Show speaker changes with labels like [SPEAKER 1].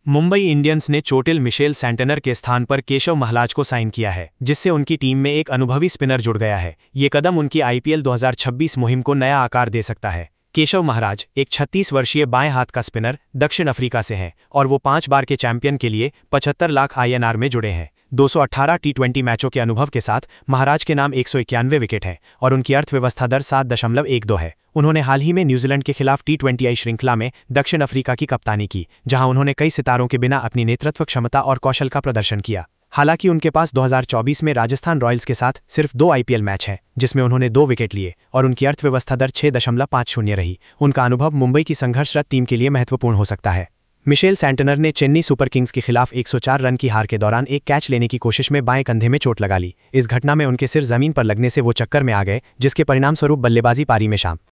[SPEAKER 1] Mumbai Indians ने चोटिल Mitchell Santner के स्थान पर केशव महाराज को साइन किया है, जिससे उनकी टीम में एक अनुभवी स्पिनर जुड़ गया है। ये कदम उनकी आईपीएल 2026 मुहिम को नया आकार दे सकता है। केशव महाराज एक 36 वर्षीय बाएं हाथ का स्पिनर दक्षिण अफ्रीका से हैं और वो 5 बार के चैंपियन के लिए 75 लाख INR में जुड़े हैं। 218 T20 मैचों के अनुभव के साथ महाराज के नाम 191 विकेट हैं और उनकी अर्थव्यवस्था दर 7.12 है। उन्होंने हाल ही में न्यूजीलैंड के खिलाफ T20I श्रृंखला में दक्षिण अफ्रीका की कप्तानी की, जहां उन्होंने कई सितारों के बिना अपनी नेतृत्व क्षमता और कौशल का प्रदर्शन किया। हालांकि उनके पास 2024 में राजस्थान रॉयल्स के साथ सिर्फ 2 IPL मैच हैं, जिसमें उन्होंने 2 विकेट लिए और उनकी अर्थव्यवस्था दर 6.50 रही। उनका अनुभव मुंबई की संघर्षरत टीम के लिए महत्वपूर्ण हो सकता है। मिशेल सैंटनर ने चेन्नई सुपर किंग्स के खिलाफ 104 रन की हार के दौरान एक कैच लेने की कोशिश में बाएं कंधे में चोट लगा ली। इस घटना में उनके सिर जमीन पर लगने से वो चक्कर में आ गए, जिसके परिणामस्वरूप बल्लेबाजी पारी में शाम